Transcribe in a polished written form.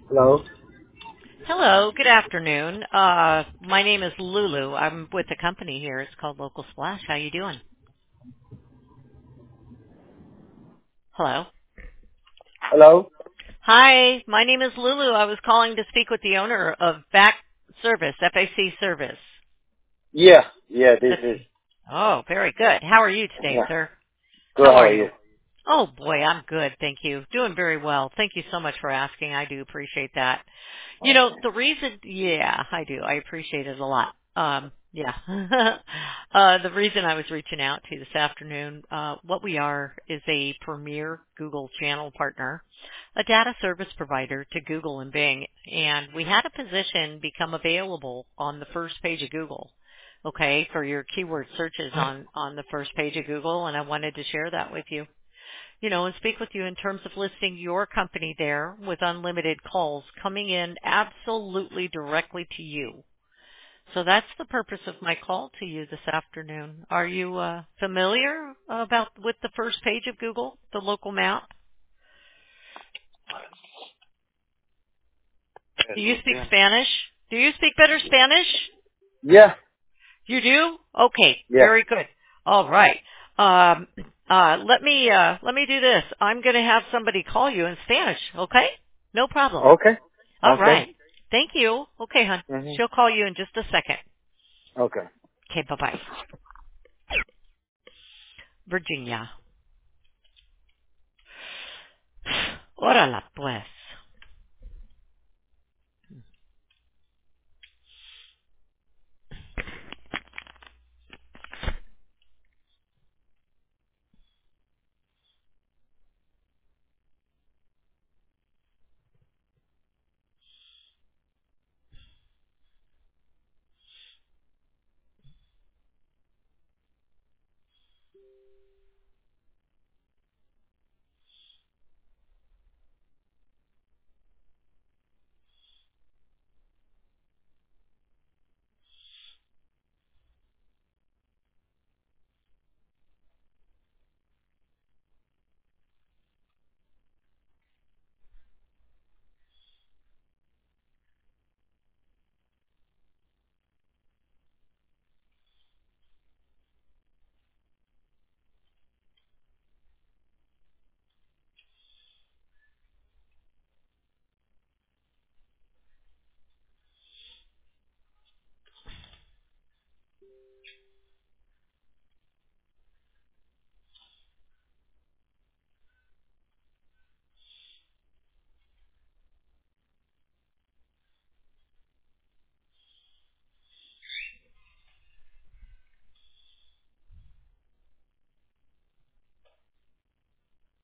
Hello. Hello, good afternoon. My name is Lulu. I'm with the company here. It's called Local Splash. How you doing? Hello. Hello. Hi, my name is Lulu. I was calling to speak with the owner of Back Service, FAC Service. Yeah. Yeah. This Let's is. see. Oh, very good. How are you today, Yeah. sir? Good. How How are are you? you? Oh boy, I'm good, thank you. Doing very well. Thank you so much for asking. I do appreciate that. You know, Okay. the reason, yeah, I do. I appreciate it a lot. Yeah. The reason I was reaching out to you this afternoon, what we are is a premier Google channel partner, a data service provider to Google and Bing, and we had a position become available on the first page of Google. Okay, for your keyword searches on the first page of Google, and I wanted to share that with you, and speak with you in terms of listing your company there with unlimited calls coming in absolutely directly to you. So that's the purpose of my call to you this afternoon. Are you familiar about with the first page of Google, the local map? Do you speak Yeah. Spanish? Do you speak better Spanish? Yeah. You do? Okay, Yeah. very good. All right. Let me do this. I'm going to have somebody call you in Spanish. Okay? No problem. Okay. All Okay. right. Thank you. Okay, hon. Mhm. She'll call you in just a second. Okay. Okay, bye-bye. Virginia. Órala, pues.